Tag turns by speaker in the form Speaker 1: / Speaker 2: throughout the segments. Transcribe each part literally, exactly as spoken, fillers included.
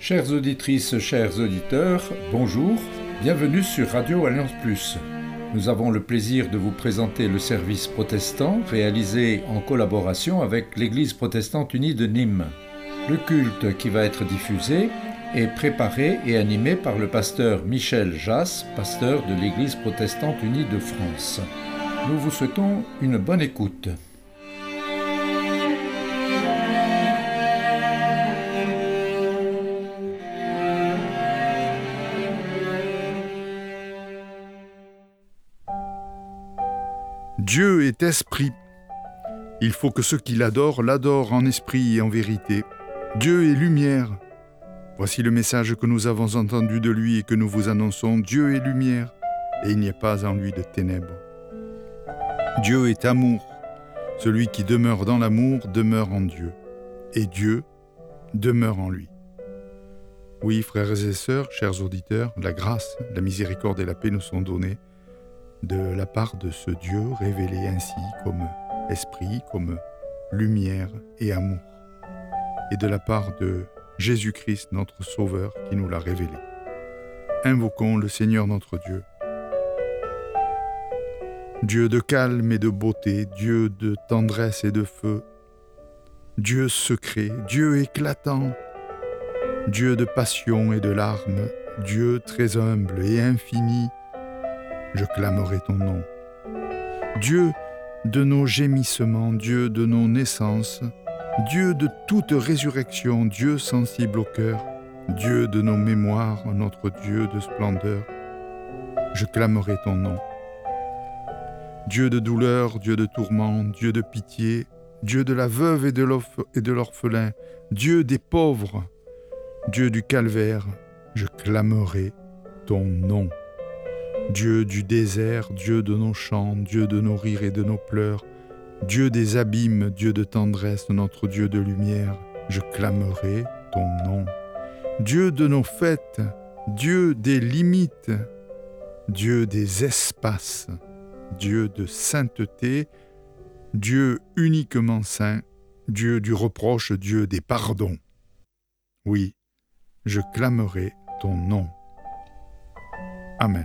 Speaker 1: Chères auditrices, chers auditeurs, bonjour, bienvenue sur Radio Alliance Plus. Nous avons le plaisir de vous présenter le service protestant réalisé en collaboration avec l'Église protestante unie de Nîmes. Le culte qui va être diffusé est préparé et animé par le pasteur Michel Jass, pasteur de l'Église protestante unie de France. Nous vous souhaitons une bonne écoute.
Speaker 2: Dieu est esprit. Il faut que ceux qui l'adorent l'adorent en esprit et en vérité. Dieu est lumière. Voici le message que nous avons entendu de lui et que nous vous annonçons. Dieu est lumière et il n'y a pas en lui de ténèbres. Dieu est amour. Celui qui demeure dans l'amour demeure en Dieu. Et Dieu demeure en lui. Oui, frères et sœurs, chers auditeurs, la grâce, la miséricorde et la paix nous sont données de la part de ce Dieu révélé ainsi comme esprit, comme lumière et amour, et de la part de Jésus-Christ, notre Sauveur, qui nous l'a révélé. Invoquons le Seigneur notre Dieu. Dieu de calme et de beauté, Dieu de tendresse et de feu, Dieu secret, Dieu éclatant, Dieu de passion et de larmes, Dieu très humble et infini, je clamerai ton nom. Dieu de nos gémissements, Dieu de nos naissances, Dieu de toute résurrection, Dieu sensible au cœur, Dieu de nos mémoires, notre Dieu de splendeur, je clamerai ton nom. Dieu de douleur, Dieu de tourment, Dieu de pitié, Dieu de la veuve et de l'orph- et de l'orphelin, Dieu des pauvres, Dieu du calvaire, je clamerai ton nom. Dieu du désert, Dieu de nos chants, Dieu de nos rires et de nos pleurs, Dieu des abîmes, Dieu de tendresse, notre Dieu de lumière, je clamerai ton nom. Dieu de nos fêtes, Dieu des limites, Dieu des espaces, Dieu de sainteté, Dieu uniquement saint, Dieu du reproche, Dieu des pardons. Oui, je clamerai ton nom. Amen.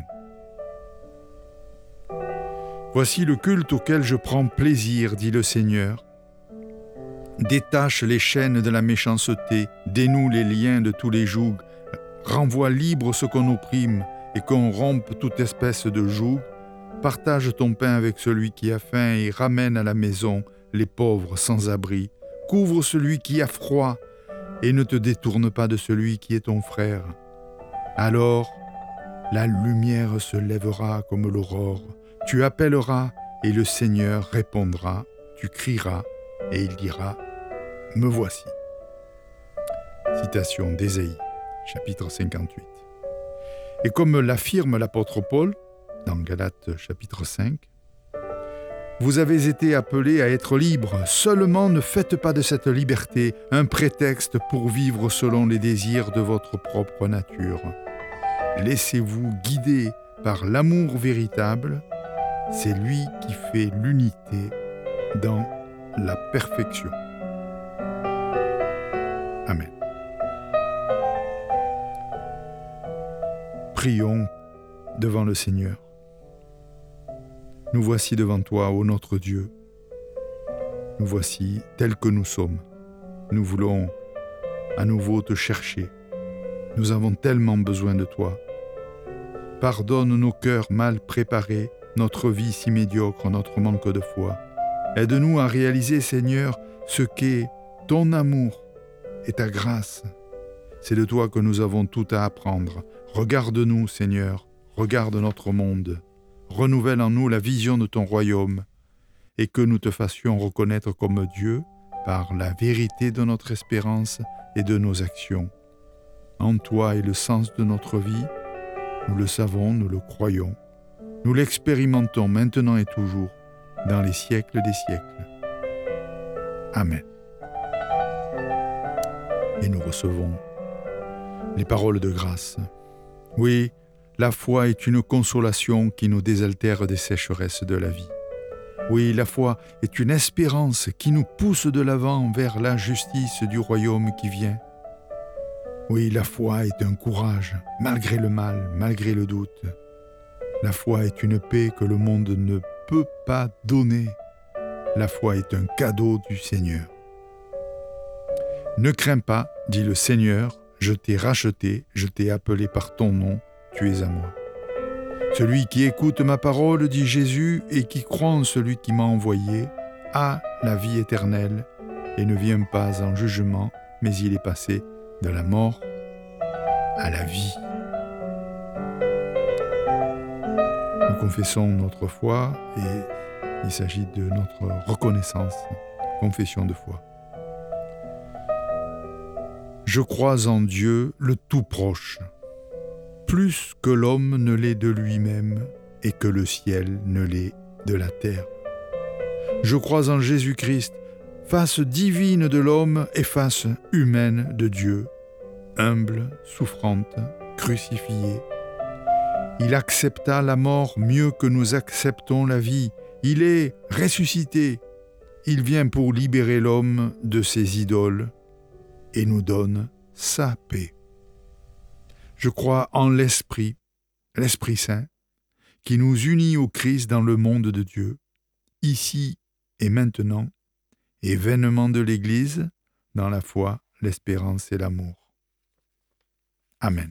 Speaker 2: Voici le culte auquel je prends plaisir, dit le Seigneur. Détache les chaînes de la méchanceté, dénoue les liens de tous les jougs, renvoie libre ce qu'on opprime et qu'on rompe toute espèce de joug. Partage ton pain avec celui qui a faim et ramène à la maison les pauvres sans abri. Couvre celui qui a froid et ne te détourne pas de celui qui est ton frère. Alors, la lumière se lèvera comme l'aurore. Tu appelleras et le Seigneur répondra. Tu crieras et il dira « Me voici ». Citation d'Ésaïe, chapitre cinquante-huit. Et comme l'affirme l'apôtre Paul, dans Galates chapitre cinq, « Vous avez été appelés à être libres, seulement ne faites pas de cette liberté un prétexte pour vivre selon les désirs de votre propre nature. Laissez-vous guider par l'amour véritable, c'est lui qui fait l'unité dans la perfection. » Amen. Prions devant le Seigneur. Nous voici devant toi, ô notre Dieu. Nous voici tels que nous sommes. Nous voulons à nouveau te chercher. Nous avons tellement besoin de toi. Pardonne nos cœurs mal préparés, notre vie si médiocre, notre manque de foi. Aide-nous à réaliser, Seigneur, ce qu'est ton amour et ta grâce. C'est de toi que nous avons tout à apprendre. Regarde-nous, Seigneur, regarde notre monde. Renouvelle en nous la vision de ton royaume et que nous te fassions reconnaître comme Dieu par la vérité de notre espérance et de nos actions. En toi est le sens de notre vie. Nous le savons, nous le croyons. Nous l'expérimentons maintenant et toujours, dans les siècles des siècles. Amen. Et nous recevons les paroles de grâce. Oui, la foi est une consolation qui nous désaltère des sécheresses de la vie. Oui, la foi est une espérance qui nous pousse de l'avant vers la justice du royaume qui vient. Oui, la foi est un courage, malgré le mal, malgré le doute. La foi est une paix que le monde ne peut pas donner. La foi est un cadeau du Seigneur. Ne crains pas, dit le Seigneur, je t'ai racheté, je t'ai appelé par ton nom, tu es à moi. Celui qui écoute ma parole, dit Jésus, et qui croit en celui qui m'a envoyé, a la vie éternelle et ne vient pas en jugement, mais il est passé de la mort à la vie. Nous confessons notre foi et il s'agit de notre reconnaissance, confession de foi. Je crois en Dieu, le tout proche, plus que l'homme ne l'est de lui-même et que le ciel ne l'est de la terre. Je crois en Jésus-Christ, face divine de l'homme et face humaine de Dieu, humble, souffrante, crucifié. Il accepta la mort mieux que nous acceptons la vie. Il est ressuscité. Il vient pour libérer l'homme de ses idoles et nous donne sa paix. Je crois en l'Esprit, l'Esprit Saint, qui nous unit au Christ dans le monde de Dieu, ici et maintenant, et vainement de l'Église, dans la foi, l'espérance et l'amour. Amen.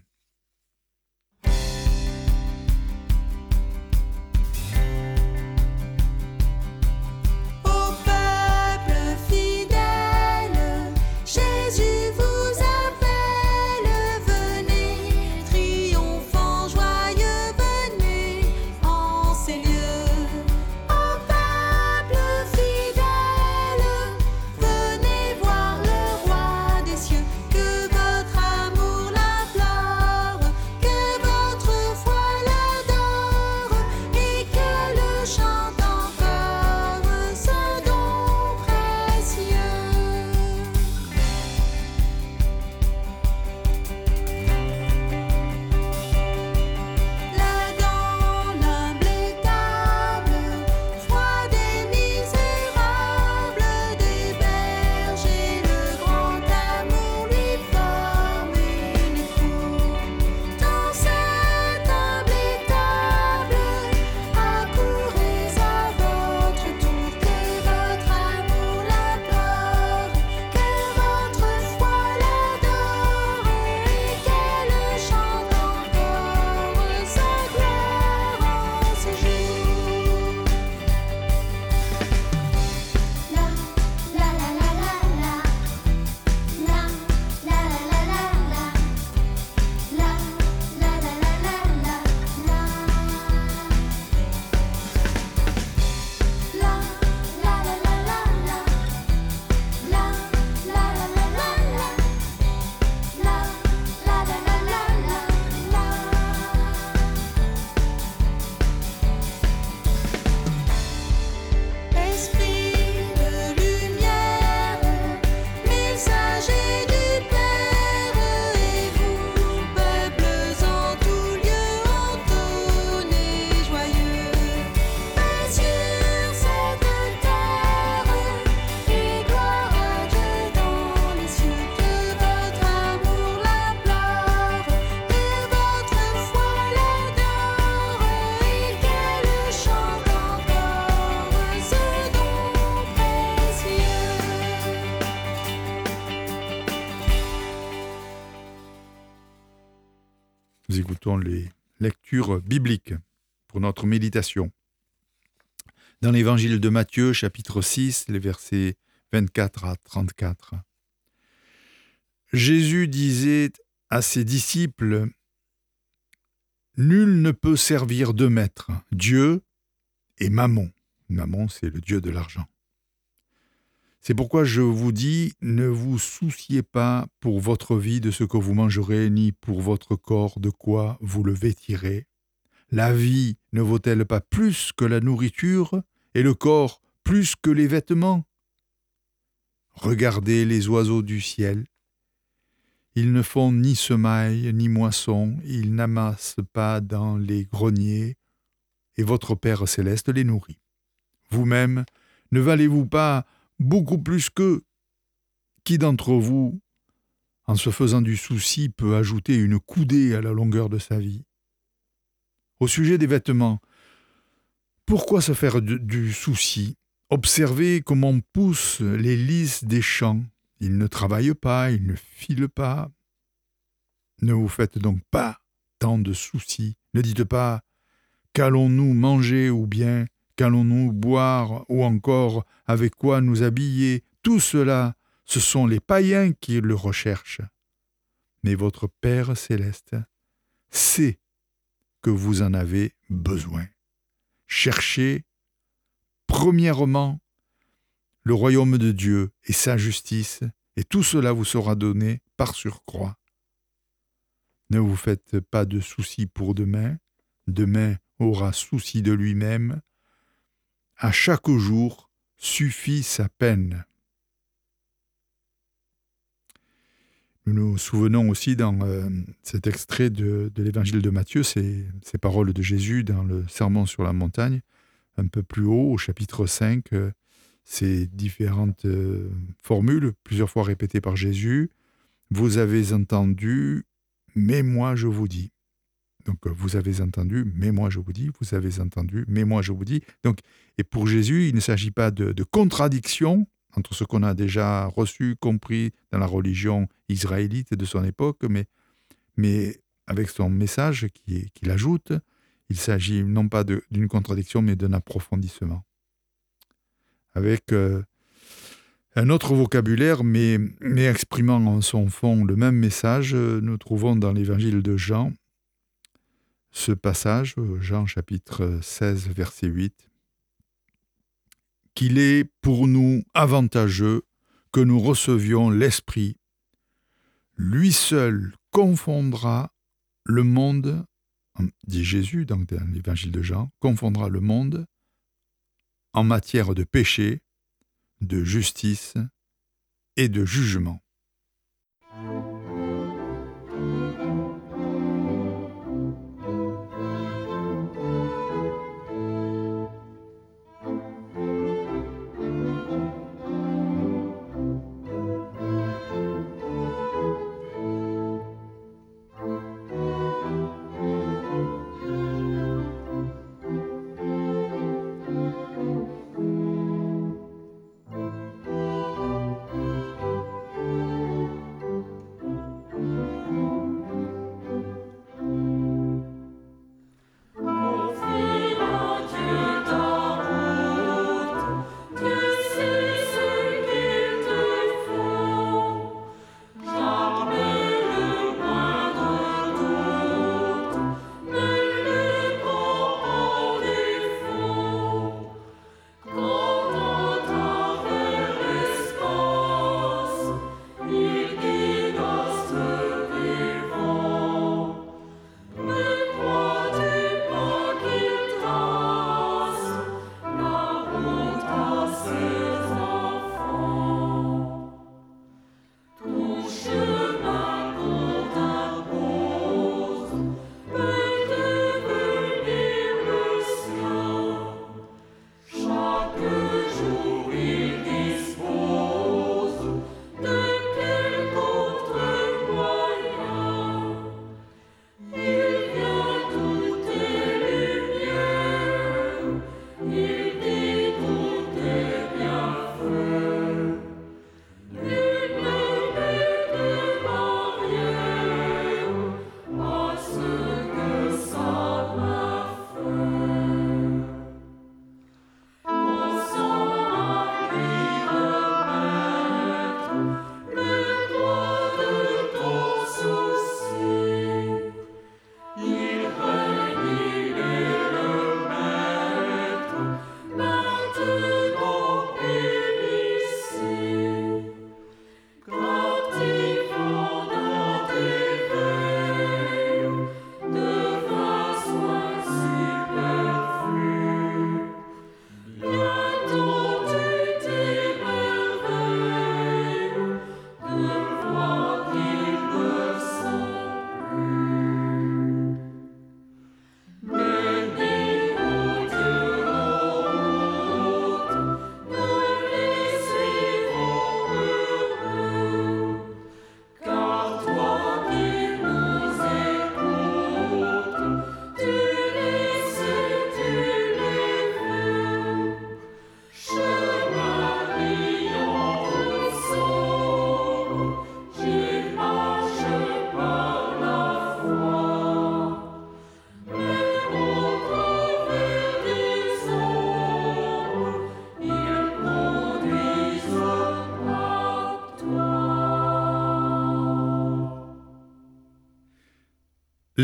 Speaker 2: Nous écoutons les lectures bibliques pour notre méditation. Dans l'évangile de Matthieu, chapitre six, les versets vingt-quatre à trente-quatre. Jésus disait à ses disciples, « Nul ne peut servir deux maîtres, Dieu et Mammon. » Mammon, c'est le dieu de l'argent. C'est pourquoi je vous dis, ne vous souciez pas pour votre vie de ce que vous mangerez, ni pour votre corps de quoi vous le vêtirez. La vie ne vaut-elle pas plus que la nourriture, et le corps plus que les vêtements ? Regardez les oiseaux du ciel. Ils ne font ni semaille, ni moisson, ils n'amassent pas dans les greniers, et votre Père céleste les nourrit. Vous-même, ne valez-vous pas beaucoup plus qu'eux? Qui d'entre vous, en se faisant du souci, peut ajouter une coudée à la longueur de sa vie. Au sujet des vêtements, pourquoi se faire du, du souci? Observez comment poussent les lys des champs. Ils ne travaillent pas, ils ne filent pas. Ne vous faites donc pas tant de soucis. Ne dites pas « qu'allons-nous manger » ou bien « qu'allons-nous boire » ou encore « avec quoi nous habiller ». Tout cela, ce sont les païens qui le recherchent. Mais votre Père céleste sait que vous en avez besoin. Cherchez premièrement le royaume de Dieu et sa justice, et tout cela vous sera donné par surcroît. Ne vous faites pas de soucis pour demain. Demain aura souci de lui-même. À chaque jour suffit sa peine. Nous nous souvenons aussi dans euh, cet extrait de, de l'évangile de Matthieu, ces, ces paroles de Jésus dans le Sermon sur la montagne, un peu plus haut, au chapitre cinq, euh, ces différentes euh, formules, plusieurs fois répétées par Jésus. Vous avez entendu, mais moi je vous dis. Donc vous avez entendu, mais moi je vous dis. Vous avez entendu, mais moi je vous dis. Donc, et pour Jésus, il ne s'agit pas de, de contradiction entre ce qu'on a déjà reçu, compris dans la religion israélite de son époque, mais, mais avec son message qui, qu'il ajoute, il s'agit non pas de, d'une contradiction, mais d'un approfondissement. Avec euh, un autre vocabulaire, mais, mais exprimant en son fond le même message, nous trouvons dans l'évangile de Jean ce passage, Jean chapitre seize, verset huit, qu'il est pour nous avantageux que nous recevions l'Esprit. Lui seul confondra le monde, dit Jésus donc dans l'évangile de Jean, confondra le monde en matière de péché, de justice et de jugement.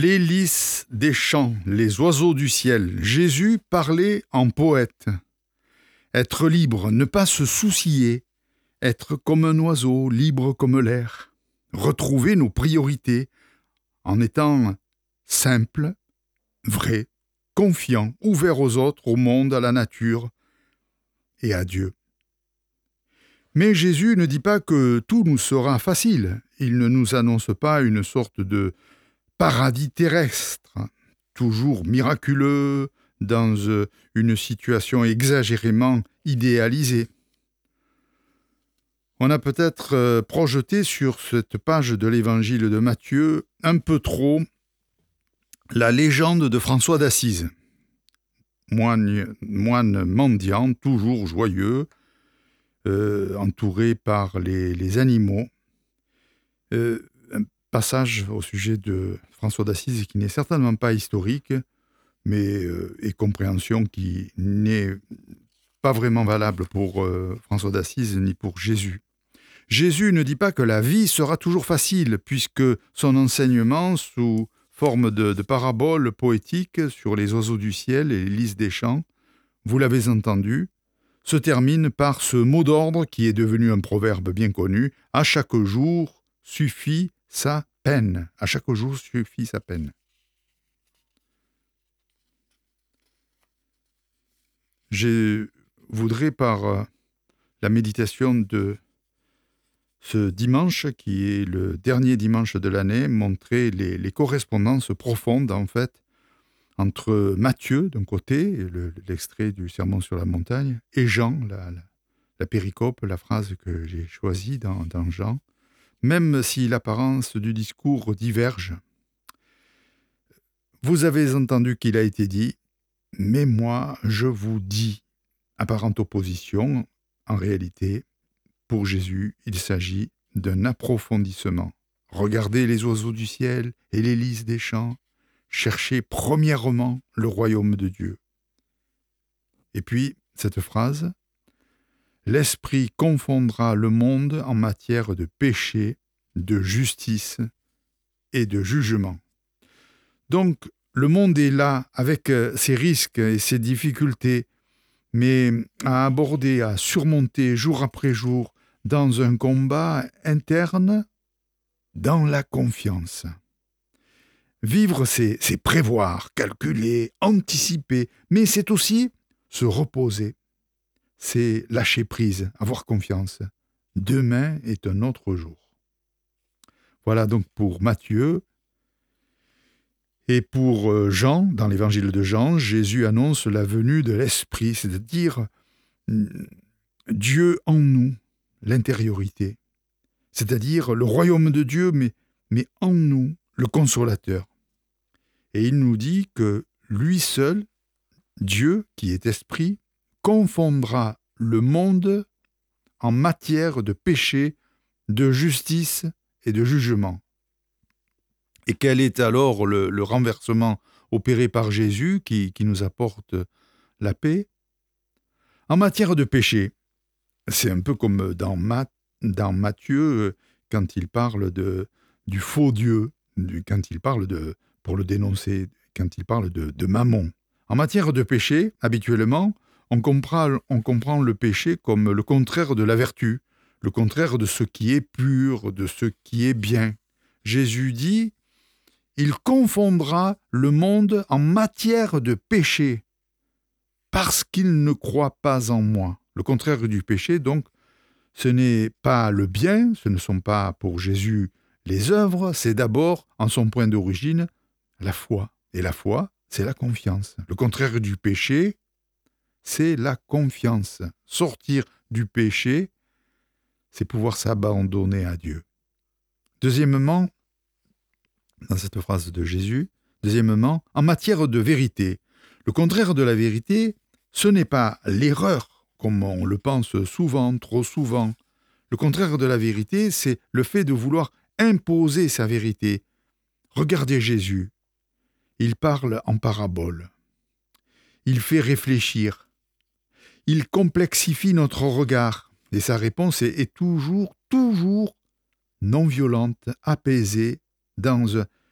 Speaker 2: Les lys des champs, les oiseaux du ciel. Jésus parlait en poète. Être libre, ne pas se soucier. Être comme un oiseau, libre comme l'air. Retrouver nos priorités en étant simple, vrai, confiant, ouvert aux autres, au monde, à la nature et à Dieu. Mais Jésus ne dit pas que tout nous sera facile. Il ne nous annonce pas une sorte de paradis terrestre, toujours miraculeux, dans une situation exagérément idéalisée. On a peut-être projeté sur cette page de l'évangile de Matthieu un peu trop la légende de François d'Assise, moine, moine mendiant, toujours joyeux, euh, entouré par les, les animaux. Euh, un passage au sujet de François d'Assise qui n'est certainement pas historique, mais euh, et compréhension qui n'est pas vraiment valable pour euh, François d'Assise ni pour Jésus. Jésus ne dit pas que la vie sera toujours facile, puisque son enseignement, sous forme de, de paraboles poétiques sur les oiseaux du ciel et les lys des champs, vous l'avez entendu, se termine par ce mot d'ordre qui est devenu un proverbe bien connu, « À chaque jour suffit sa peine. » À chaque jour suffit sa peine. Je voudrais, par la méditation de ce dimanche, qui est le dernier dimanche de l'année, montrer les, les correspondances profondes, en fait, entre Matthieu, d'un côté, le, l'extrait du Sermon sur la montagne, et Jean, la, la, la péricope, la phrase que j'ai choisie dans, dans Jean, même si l'apparence du discours diverge. Vous avez entendu qu'il a été dit, mais moi, je vous dis, apparente opposition, en réalité, pour Jésus, il s'agit d'un approfondissement. Regardez les oiseaux du ciel et les lys des champs. Cherchez premièrement le royaume de Dieu. Et puis, cette phrase, « L'Esprit confondra le monde en matière de péché, de justice et de jugement. » Donc, le monde est là avec ses risques et ses difficultés, mais à aborder, à surmonter jour après jour dans un combat interne, dans la confiance. Vivre, c'est, c'est prévoir, calculer, anticiper, mais c'est aussi se reposer. C'est lâcher prise, avoir confiance. Demain est un autre jour. Voilà donc pour Matthieu. Et pour Jean, dans l'évangile de Jean, Jésus annonce la venue de l'Esprit, c'est-à-dire Dieu en nous, l'intériorité. C'est-à-dire le royaume de Dieu, mais, mais en nous, le consolateur. Et il nous dit que lui seul, Dieu, qui est esprit, confondra le monde en matière de péché, de justice et de jugement. Et quel est alors le, le renversement opéré par Jésus qui, qui nous apporte la paix? En matière de péché, c'est un peu comme dans, Ma, dans Matthieu, quand il parle de, du faux Dieu, du, quand il parle de, pour le dénoncer, quand il parle de, de Mammon. En matière de péché, habituellement, on comprend, on comprend le péché comme le contraire de la vertu, le contraire de ce qui est pur, de ce qui est bien. Jésus dit, il confondra le monde en matière de péché, parce qu'il ne croit pas en moi. Le contraire du péché, donc, ce n'est pas le bien, ce ne sont pas pour Jésus les œuvres, c'est d'abord, en son point d'origine, la foi. Et la foi, c'est la confiance. Le contraire du péché, c'est la confiance. Sortir du péché, c'est pouvoir s'abandonner à Dieu. Deuxièmement, dans cette phrase de Jésus, deuxièmement, en matière de vérité, le contraire de la vérité, ce n'est pas l'erreur, comme on le pense souvent, trop souvent. Le contraire de la vérité, c'est le fait de vouloir imposer sa vérité. Regardez Jésus. Il parle en parabole. Il fait réfléchir. Il complexifie notre regard. Et sa réponse est, est toujours, toujours non violente, apaisée, dans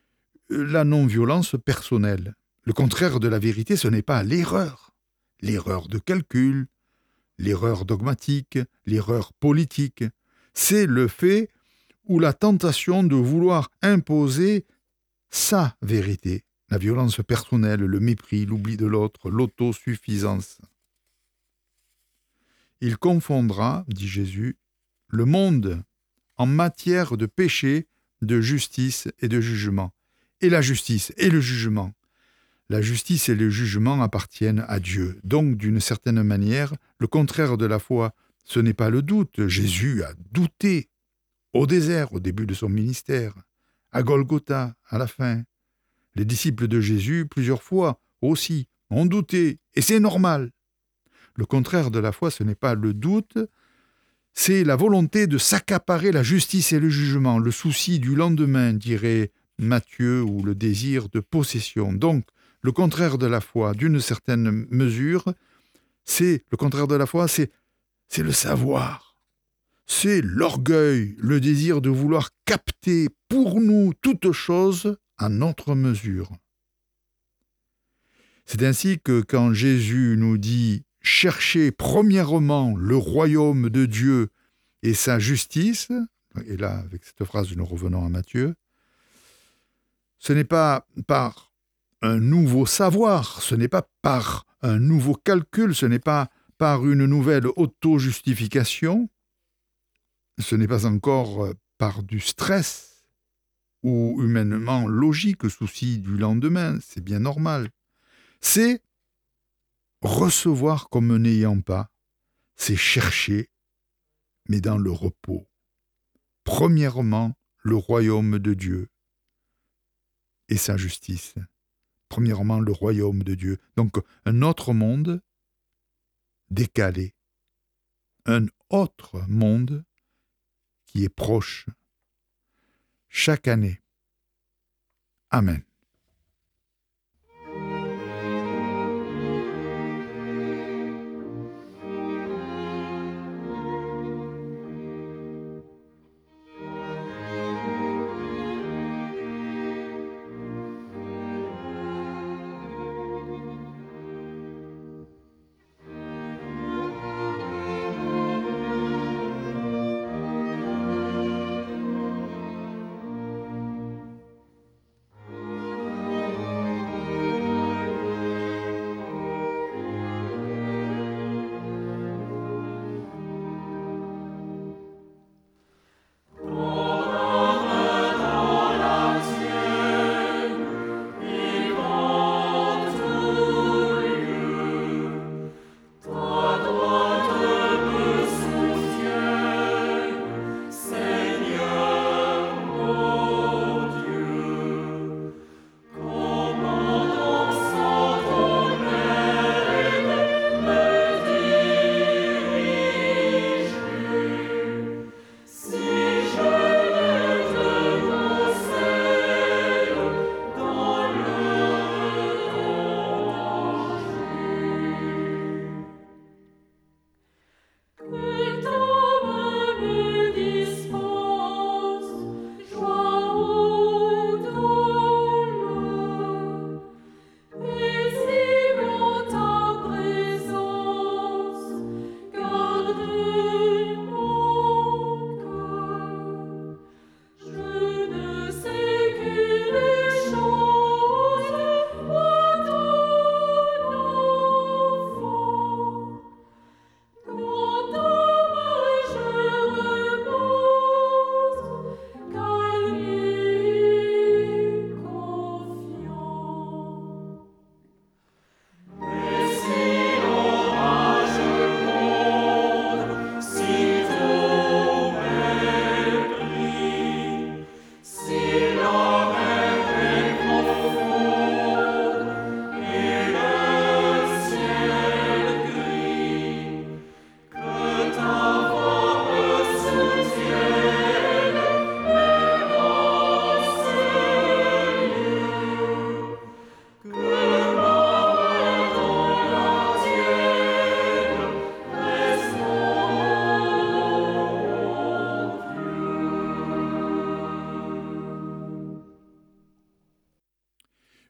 Speaker 2: la non-violence personnelle. Le contraire de la vérité, ce n'est pas l'erreur. L'erreur de calcul, l'erreur dogmatique, l'erreur politique. C'est le fait ou la tentation de vouloir imposer sa vérité. La violence personnelle, le mépris, l'oubli de l'autre, l'autosuffisance. Il confondra, dit Jésus, le monde en matière de péché, de justice et de jugement. Et la justice et le jugement. La justice et le jugement appartiennent à Dieu. Donc, d'une certaine manière, le contraire de la foi, ce n'est pas le doute. Jésus a douté au désert, au début de son ministère, à Golgotha, à la fin. Les disciples de Jésus, plusieurs fois aussi, ont douté, et c'est normal. Le contraire de la foi, ce n'est pas le doute, c'est la volonté de s'accaparer la justice et le jugement, le souci du lendemain, dirait Matthieu, ou le désir de possession. Donc, le contraire de la foi, d'une certaine mesure, c'est le contraire de la foi, c'est, c'est le savoir. C'est l'orgueil, le désir de vouloir capter pour nous toute chose à notre mesure. C'est ainsi que quand Jésus nous dit « Cherchez premièrement le royaume de Dieu et sa justice », et là, avec cette phrase, nous revenons à Matthieu, ce n'est pas par un nouveau savoir, ce n'est pas par un nouveau calcul, ce n'est pas par une nouvelle auto-justification, ce n'est pas encore par du stress ou humainement logique, souci du lendemain, c'est bien normal. C'est recevoir comme n'ayant pas, c'est chercher, mais dans le repos. Premièrement, le royaume de Dieu et sa justice. Premièrement, le royaume de Dieu. Donc, un autre monde décalé. Un autre monde qui est proche. Chaque année. Amen.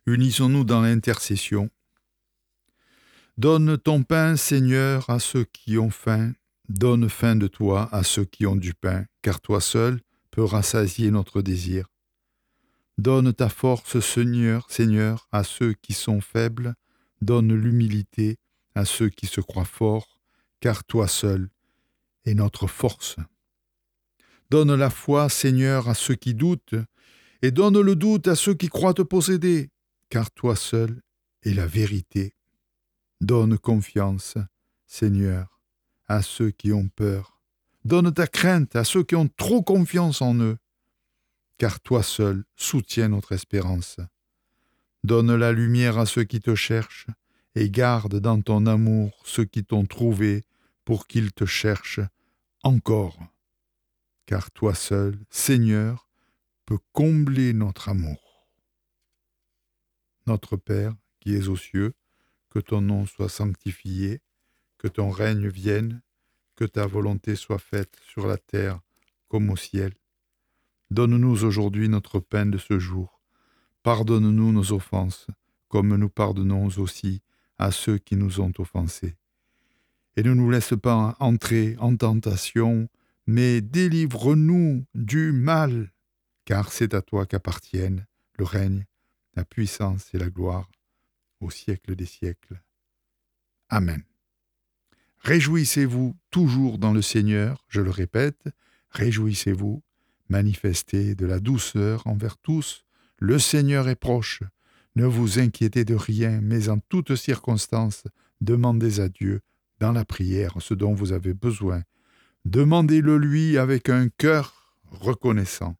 Speaker 2: Unissons-nous dans l'intercession. Donne ton pain, Seigneur, à ceux qui ont faim. Donne faim de toi à ceux qui ont du pain, car toi seul peux rassasier notre désir. Donne ta force, Seigneur, Seigneur, à ceux qui sont faibles. Donne l'humilité à ceux qui se croient forts, car toi seul es notre force. Donne la foi, Seigneur, à ceux qui doutent, et donne le doute à ceux qui croient te posséder, car toi seul es la vérité. Donne confiance, Seigneur, à ceux qui ont peur. Donne ta crainte à ceux qui ont trop confiance en eux, car toi seul soutiens notre espérance. Donne la lumière à ceux qui te cherchent, et garde dans ton amour ceux qui t'ont trouvé pour qu'ils te cherchent encore. Car toi seul, Seigneur, peux combler notre amour. Notre Père, qui es aux cieux, que ton nom soit sanctifié, que ton règne vienne, que ta volonté soit faite sur la terre comme au ciel. Donne-nous aujourd'hui notre pain de ce jour. Pardonne-nous nos offenses, comme nous pardonnons aussi à ceux qui nous ont offensés. Et ne nous laisse pas entrer en tentation, mais délivre-nous du mal, car c'est à toi qu'appartiennent le règne, la puissance et la gloire, au siècle des siècles. Amen. Réjouissez-vous toujours dans le Seigneur, je le répète, réjouissez-vous, manifestez de la douceur envers tous, le Seigneur est proche. Ne vous inquiétez de rien, mais en toutes circonstances, demandez à Dieu, dans la prière, ce dont vous avez besoin. Demandez-le lui avec un cœur reconnaissant.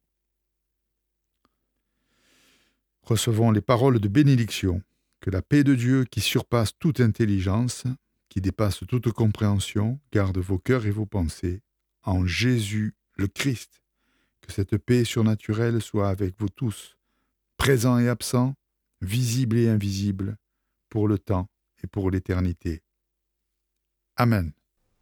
Speaker 2: Recevons les paroles de bénédiction. Que la paix de Dieu, qui surpasse toute intelligence, qui dépasse toute compréhension, garde vos cœurs et vos pensées, en Jésus le Christ. Que cette paix surnaturelle soit avec vous tous, présents et absents, visibles et invisibles, pour le temps et pour l'éternité. Amen.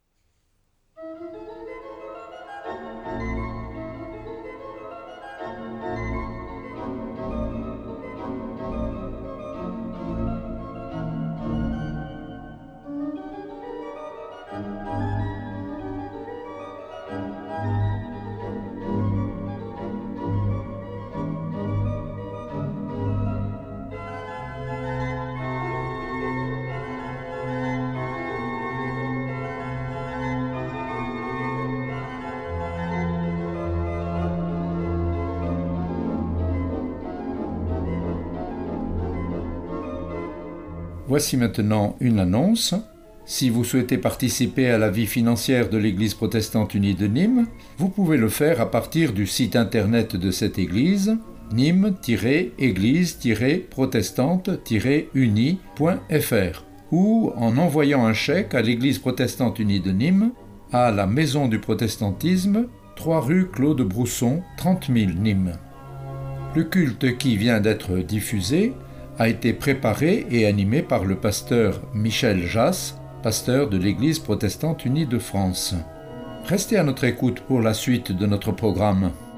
Speaker 1: Voici maintenant une annonce. Si vous souhaitez participer à la vie financière de l'Église protestante unie de Nîmes, vous pouvez le faire à partir du site internet de cette Église, nîmes tiret église tiret protestante tiret unie point f r, ou en envoyant un chèque à l'Église protestante unie de Nîmes, à la Maison du Protestantisme, trois rue Claude Brousson, trente mille Nîmes. Le culte qui vient d'être diffusé a été préparé et animé par le pasteur Michel Jass, pasteur de l'Église protestante unie de France. Restez à notre écoute pour la suite de notre programme.